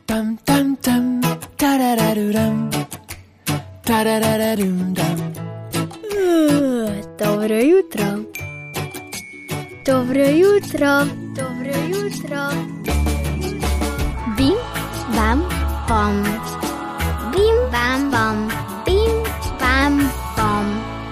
Tam tam tam, tarararuram, tarararum dam. Dobro jutro. Dobro jutro. Dobro jutro. Bim bam bom. Bim bam bom. Bim bam bom.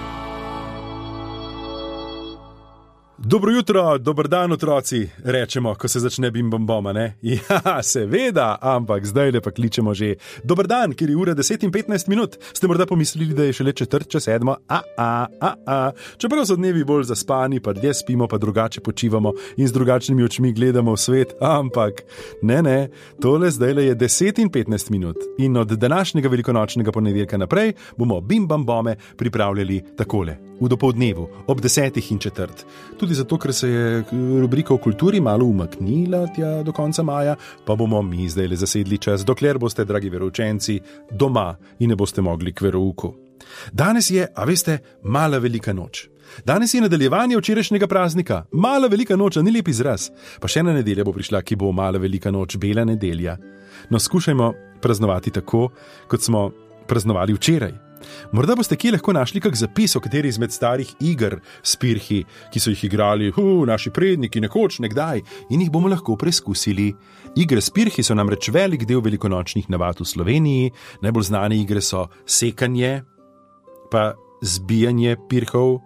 Dobro jutro, dober dan, otroci, rečemo, ko se začne bim bam boma, ne? Ja, seveda, ampak zdaj le pa kličemo že dober dan, ker je ura 10:15. Ste morda pomislili, da je šele 6:45? Čeprav so dnevi bolj zaspani, pa dlje spimo, pa drugače počivamo in z drugačnimi očmi gledamo v svet, ampak ne, tole zdaj le je 10:15 in od današnjega velikonočnega ponedeljka naprej bomo bim bam bome pripravljali takole, v dopoldnevu, ob 10:15. Tudi zato, ker se je rubrika o kulturi malo umaknila tja do konca maja, pa bomo mi zdaj le zasedli čas, dokler boste, dragi veroučenci, doma in ne boste mogli k verouku. Danes je, a veste, mala velika noč. Danes je nadaljevanje včerajšnjega praznika. Mala velika noč, a ni lep izraz. Pa še ena nedelja bo prišla, ki bo mala velika noč, bela nedelja. No, skušajmo praznovati tako, kot smo praznovali včeraj. Morda boste kje lahko našli kak zapis o kateri izmed starih iger s pirhi, ki so jih igrali naši predniki nekoč, nekdaj, in jih bomo lahko preizkusili. Igre s pirhi so namreč velik del velikonočnih navad v Sloveniji. Najbolj znane igre so sekanje, pa zbijanje pirhov,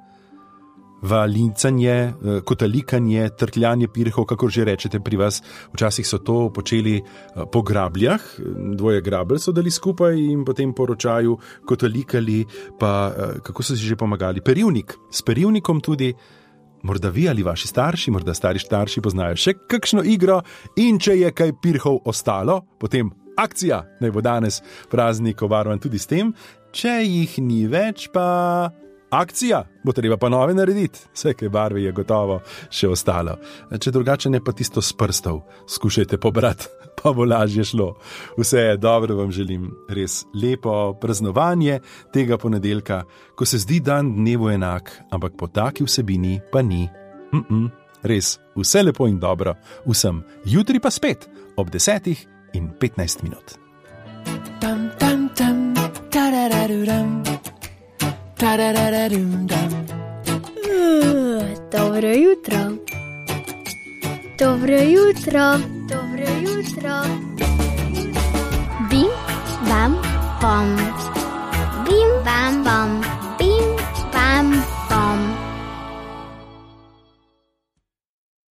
valincanje, kotalikanje, trkljanje pirhov, kakor že rečete pri vas. Včasih so to počeli po grabljah, dvoje grabelj so dali skupaj in potem po ročaju kotalikali, pa kako so si že pomagali, perivnik, s perivnikom tudi. Morda vi ali vaši starši, morda stari starši poznajo še kakšno igro, in če je kaj pirhov ostalo, potem akcija, naj bo danes praznik obarvan tudi s tem. Če jih ni več, pa akcija, bo treba pa nove narediti, vse kaj barve je gotovo še ostalo. Če drugače ne, pa tisto s prstov skušajte pobrati, pa bo lažje šlo. Vse dobro vam želim, res lepo praznovanje tega ponedeljka, ko se zdi dan dnevu enak, ampak po taki vsebini pa ni. Res, vse lepo in dobro vsem. Jutri pa spet ob 10:15. Tam tam tam, tarararuram. Dobro jutro. Dobro jutro. Dobro jutro. Bim bam bom. Bim bam bom.